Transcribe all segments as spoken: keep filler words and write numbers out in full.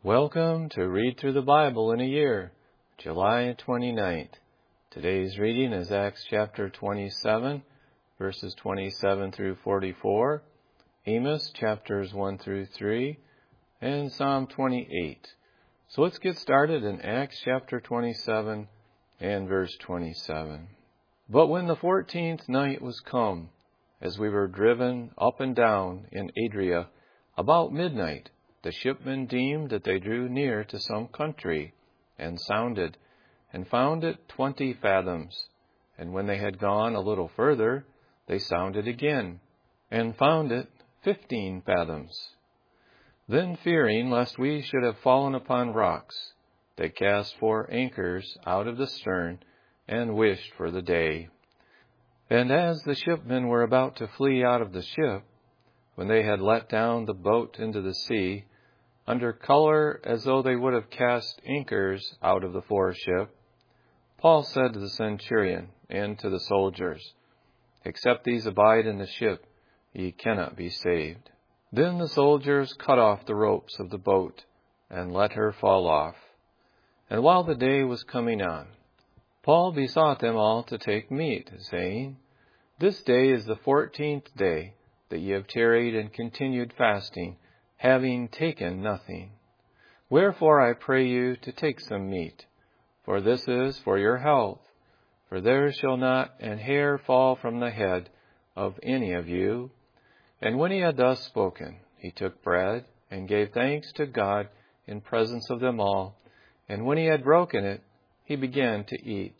Welcome to Read Through the Bible in a Year, July twenty-ninth. Today's reading is Acts chapter twenty-seven, verses twenty-seven through forty-four, Amos chapters one through three, and Psalm twenty-eight. So let's get started in Acts chapter twenty-seven and verse twenty-seven. But when the fourteenth night was come, as we were driven up and down in Adria, about midnight, the shipmen deemed that they drew near to some country, and sounded, and found it twenty fathoms. And when they had gone a little further, they sounded again, and found it fifteen fathoms. Then fearing lest we should have fallen upon rocks, they cast four anchors out of the stern, and wished for the day. And as the shipmen were about to flee out of the ship, when they had let down the boat into the sea, under color as though they would have cast anchors out of the foreship, Paul said to the centurion and to the soldiers, Except these abide in the ship, ye cannot be saved. Then the soldiers cut off the ropes of the boat, and let her fall off. And while the day was coming on, Paul besought them all to take meat, saying, This day is the fourteenth day that ye have tarried and continued fasting, having taken nothing. Wherefore I pray you to take some meat, for this is for your health. For there shall not an hair fall from the head of any of you. And when he had thus spoken, he took bread, and gave thanks to God in presence of them all. And when he had broken it, he began to eat.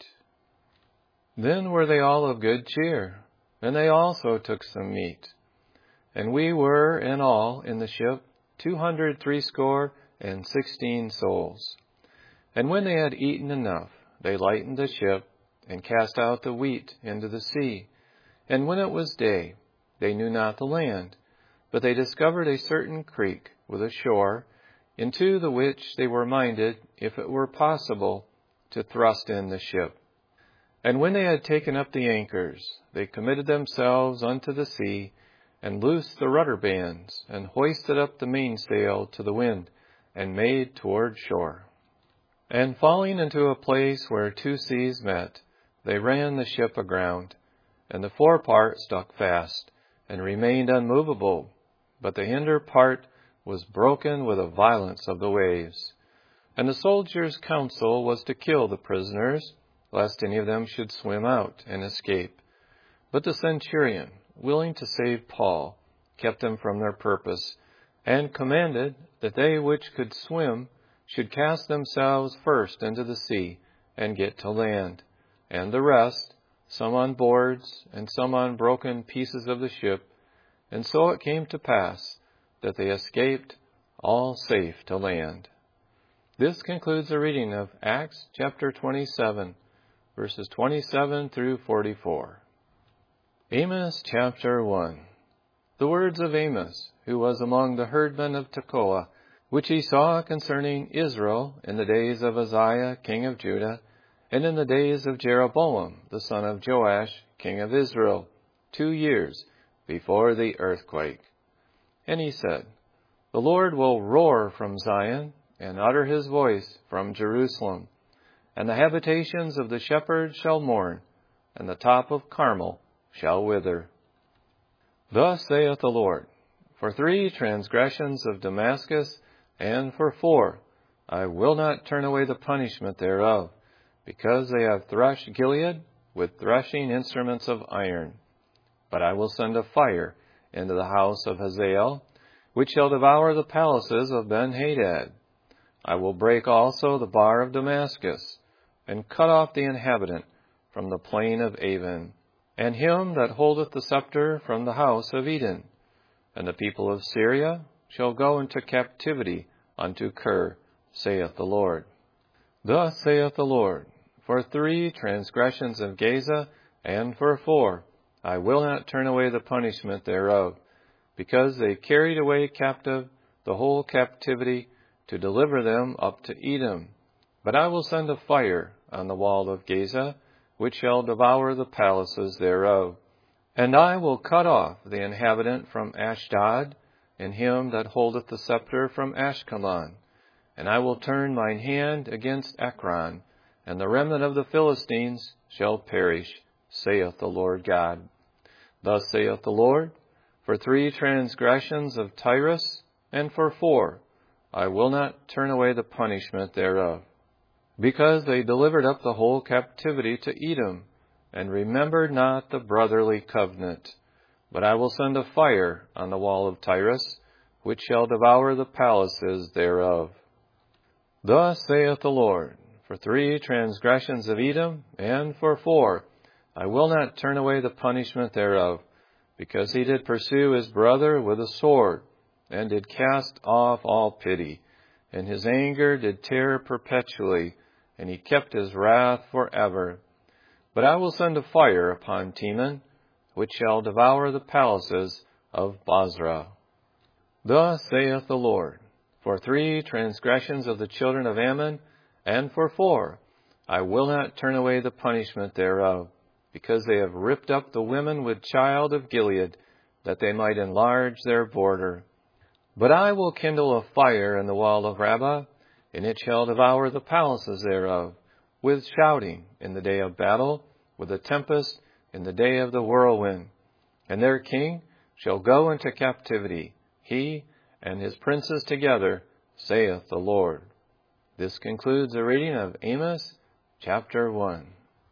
Then were they all of good cheer, and they also took some meat. And we were in all in the ship two hundred threescore and sixteen souls. And when they had eaten enough, they lightened the ship, and cast out the wheat into the sea. And when it was day, they knew not the land, but they discovered a certain creek with a shore, into the which they were minded, if it were possible, to thrust in the ship. And when they had taken up the anchors, they committed themselves unto the sea, and loosed the rudder bands, and hoisted up the mainsail to the wind, and made toward shore. And falling into a place where two seas met, they ran the ship aground, and the forepart stuck fast, and remained unmovable, but the hinder part was broken with the violence of the waves. And the soldiers' counsel was to kill the prisoners, lest any of them should swim out and escape. But the centurion, willing to save Paul, kept them from their purpose, and commanded that they which could swim should cast themselves first into the sea, and get to land, and the rest, some on boards, and some on broken pieces of the ship. And so it came to pass that they escaped, all safe to land. This concludes the reading of Acts chapter twenty-seven, verses twenty-seven through forty-four. Amos chapter one. The words of Amos, who was among the herdmen of Tekoa, which he saw concerning Israel in the days of Uzziah king of Judah, and in the days of Jeroboam the son of Joash king of Israel, two years before the earthquake. And he said, The Lord will roar from Zion, and utter his voice from Jerusalem. And the habitations of the shepherds shall mourn, and the top of Carmel shall wither. Thus saith the Lord, For three transgressions of Damascus, and for four, I will not turn away the punishment thereof, because they have threshed Gilead with threshing instruments of iron. But I will send a fire into the house of Hazael, which shall devour the palaces of Ben-Hadad. I will break also the bar of Damascus, and cut off the inhabitant from the plain of Avon, and him that holdeth the scepter from the house of Eden. And the people of Syria shall go into captivity unto Kir, saith the Lord. Thus saith the Lord, For three transgressions of Gaza, and for four, I will not turn away the punishment thereof, because they carried away captive the whole captivity, to deliver them up to Edom. But I will send a fire on the wall of Gaza, which shall devour the palaces thereof. And I will cut off the inhabitant from Ashdod, and him that holdeth the scepter from Ashkelon. and I will turn mine hand against Ekron, and the remnant of the Philistines shall perish, saith the Lord God. Thus saith the Lord, for three transgressions of Tyrus, and for four, I will not turn away the punishment thereof. Because they delivered up the whole captivity to Edom, and remembered not the brotherly covenant. But I will send a fire on the wall of Tyrus, which shall devour the palaces thereof. Thus saith the Lord, for three transgressions of Edom, and for four, I will not turn away the punishment thereof, because he did pursue his brother with a sword, and did cast off all pity, and his anger did tear perpetually, and he kept his wrath forever. But I will send a fire upon Teman, which shall devour the palaces of Bozrah. Thus saith the Lord, for three transgressions of the children of Ammon, and for four, I will not turn away the punishment thereof, because they have ripped up the women with child of Gilead, that they might enlarge their border. But I will kindle a fire in the wall of Rabbah, and it shall devour the palaces thereof, with shouting in the day of battle, with a tempest in the day of the whirlwind. And their king shall go into captivity, he and his princes together, saith the Lord. This concludes the reading of Amos chapter one.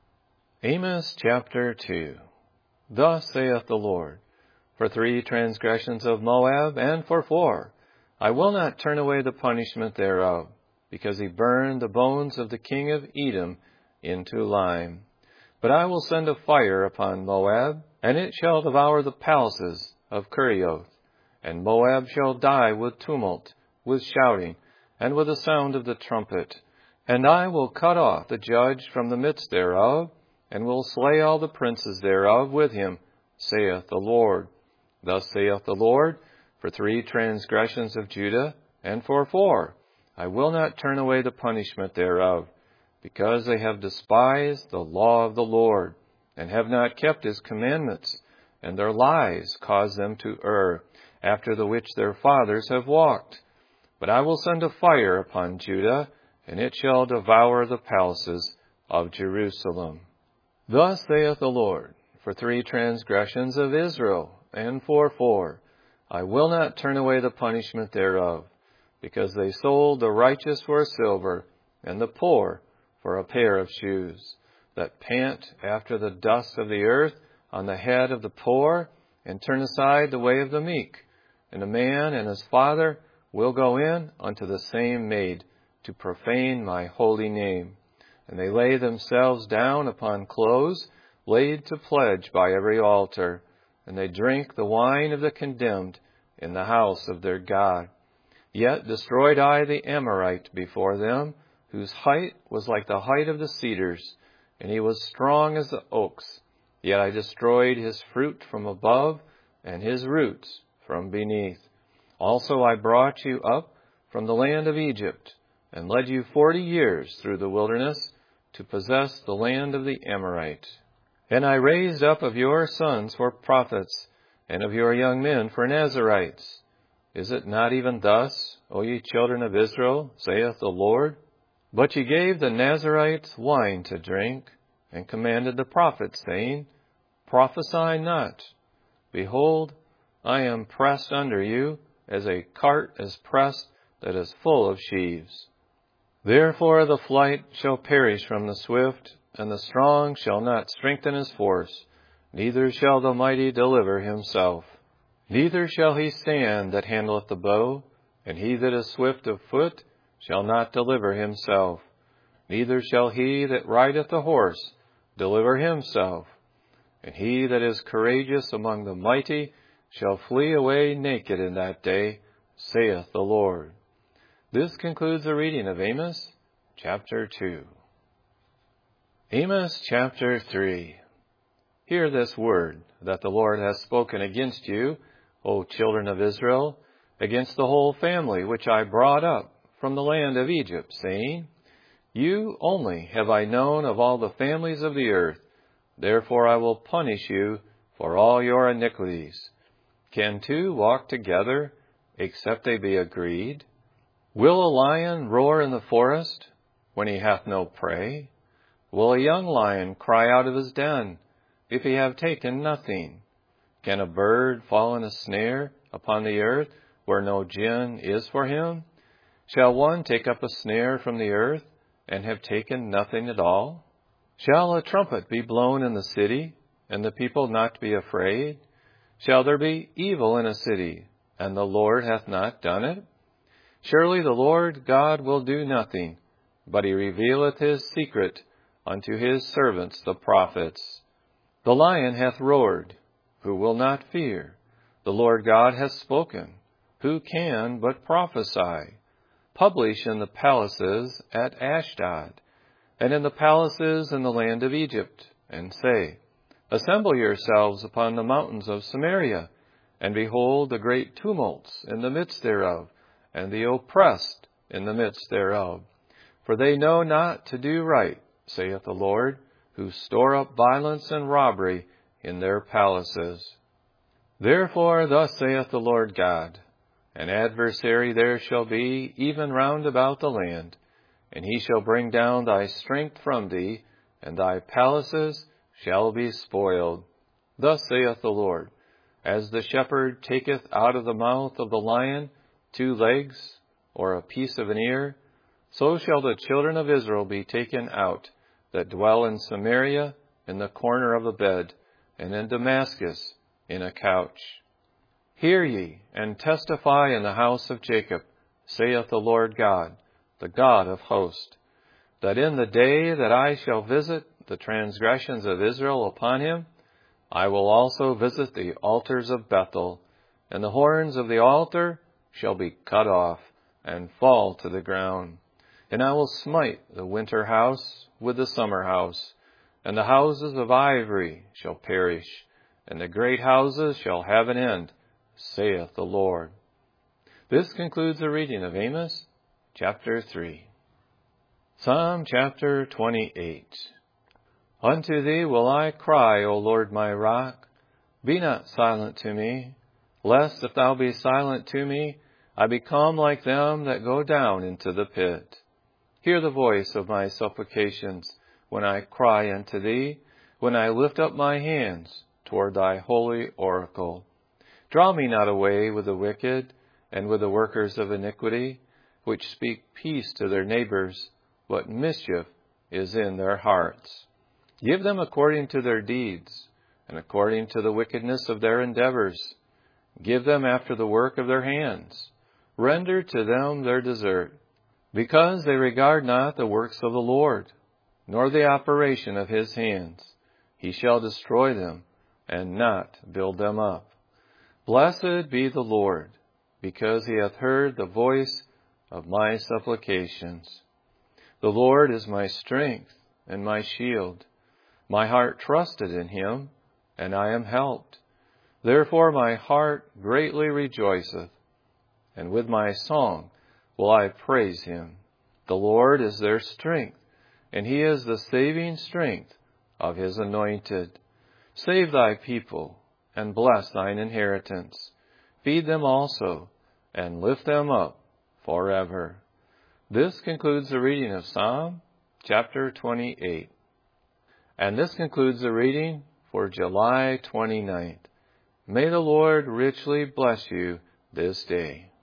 Amos chapter two. Thus saith the Lord, for three transgressions of Moab, and for four, I will not turn away the punishment thereof, because he burned the bones of the king of Edom into lime. But I will send a fire upon Moab, and it shall devour the palaces of Kerioth. And Moab shall die with tumult, with shouting, and with the sound of the trumpet. And I will cut off the judge from the midst thereof, and will slay all the princes thereof with him, saith the Lord. Thus saith the Lord, for three transgressions of Judah, and for four, I will not turn away the punishment thereof, because they have despised the law of the Lord, and have not kept his commandments, and their lies cause them to err, after the which their fathers have walked. But I will send a fire upon Judah, and it shall devour the palaces of Jerusalem. Thus saith the Lord, for three transgressions of Israel, and for four, I will not turn away the punishment thereof, because they sold the righteous for silver, and the poor for a pair of shoes, that pant after the dust of the earth on the head of the poor, and turn aside the way of the meek. And a man and his father will go in unto the same maid, to profane my holy name. And they lay themselves down upon clothes laid to pledge by every altar, and they drink the wine of the condemned in the house of their God. Yet destroyed I the Amorite before them, whose height was like the height of the cedars, and he was strong as the oaks. Yet I destroyed his fruit from above, and his roots from beneath. Also I brought you up from the land of Egypt, and led you forty years through the wilderness, to possess the land of the Amorite. And I raised up of your sons for prophets, and of your young men for Nazarites. Is it not even thus, O ye children of Israel, saith the Lord? But ye gave the Nazarites wine to drink, and commanded the prophets, saying, Prophesy not. Behold, I am pressed under you, as a cart is pressed that is full of sheaves. Therefore the flight shall perish from the swift, and the strong shall not strengthen his force, neither shall the mighty deliver himself. Neither shall he stand that handleth the bow, and he that is swift of foot shall not deliver himself. Neither shall he that rideth the horse deliver himself. And he that is courageous among the mighty shall flee away naked in that day, saith the Lord. This concludes the reading of Amos chapter two. Amos chapter three. Hear this word that the Lord hath spoken against you, O children of Israel, against the whole family which I brought up from the land of Egypt, saying, You only have I known of all the families of the earth, therefore I will punish you for all your iniquities. Can two walk together, except they be agreed? Will a lion roar in the forest when he hath no prey? Will a young lion cry out of his den if he have taken nothing? Can a bird fall in a snare upon the earth where no gin is for him? Shall one take up a snare from the earth and have taken nothing at all? Shall a trumpet be blown in the city, and the people not be afraid? Shall there be evil in a city, and the Lord hath not done it? Surely the Lord God will do nothing, but he revealeth his secret unto his servants the prophets. The lion hath roared, who will not fear? The Lord God hath spoken, who can but prophesy? Publish in the palaces at Ashdod, and in the palaces in the land of Egypt, and say, Assemble yourselves upon the mountains of Samaria, and behold the great tumults in the midst thereof, and the oppressed in the midst thereof. For they know not to do right, saith the Lord, who store up violence and robbery in their palaces. Therefore thus saith the Lord God, An adversary there shall be, even round about the land, and he shall bring down thy strength from thee, and thy palaces shall be spoiled. Thus saith the Lord, As the shepherd taketh out of the mouth of the lion two legs, or a piece of an ear, so shall the children of Israel be taken out, that dwell in Samaria in the corner of a bed, and in Damascus in a couch. Hear ye, and testify in the house of Jacob, saith the Lord God, the God of hosts, that in the day that I shall visit the transgressions of Israel upon him, I will also visit the altars of Bethel, and the horns of the altar shall be cut off, and fall to the ground. And I will smite the winter house with the summer house, and the houses of ivory shall perish, and the great houses shall have an end, saith the Lord. This concludes the reading of Amos, chapter three. Psalm chapter twenty-eight. Unto thee will I cry, O Lord my rock. Be not silent to me, lest if thou be silent to me, I become like them that go down into the pit. Hear the voice of my supplications when I cry unto thee, when I lift up my hands toward thy holy oracle. Draw me not away with the wicked and with the workers of iniquity, which speak peace to their neighbors, but mischief is in their hearts. Give them according to their deeds, and according to the wickedness of their endeavors. Give them after the work of their hands. Render to them their desert, because they regard not the works of the Lord, nor the operation of his hands. He shall destroy them, and not build them up. Blessed be the Lord, because he hath heard the voice of my supplications. The Lord is my strength and my shield. My heart trusted in him, and I am helped. Therefore my heart greatly rejoiceth, and with my song will I praise him. The Lord is their strength, and he is the saving strength of his anointed. Save thy people, and bless thine inheritance. Feed them also, and lift them up forever. This concludes the reading of Psalm chapter twenty-eight. And this concludes the reading for July twenty-ninth. May the Lord richly bless you this day.